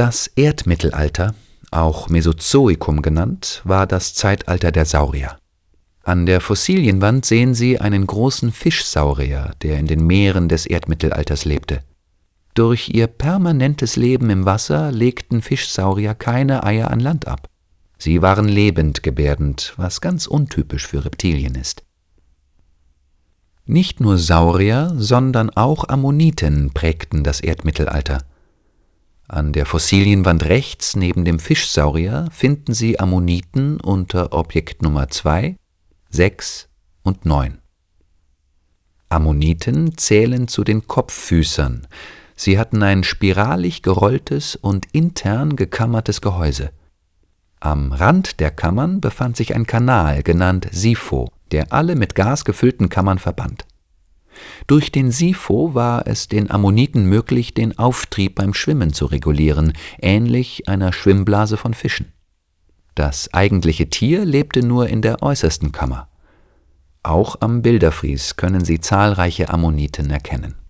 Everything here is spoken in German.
Das Erdmittelalter, auch Mesozoikum genannt, war das Zeitalter der Saurier. An der Fossilienwand sehen Sie einen großen Fischsaurier, der in den Meeren des Erdmittelalters lebte. Durch ihr permanentes Leben im Wasser legten Fischsaurier keine Eier an Land ab. Sie waren lebendgebärend, was ganz untypisch für Reptilien ist. Nicht nur Saurier, sondern auch Ammoniten prägten das Erdmittelalter. An der Fossilienwand rechts neben dem Fischsaurier finden Sie Ammoniten unter Objekt Nummer 2, 6 und 9. Ammoniten zählen zu den Kopffüßern. Sie hatten ein spiralig gerolltes und intern gekammertes Gehäuse. Am Rand der Kammern befand sich ein Kanal, genannt Sipho, der alle mit Gas gefüllten Kammern verband. Durch den Sipho war es den Ammoniten möglich, den Auftrieb beim Schwimmen zu regulieren, ähnlich einer Schwimmblase von Fischen. Das eigentliche Tier lebte nur in der äußersten Kammer. Auch am Bilderfries können Sie zahlreiche Ammoniten erkennen.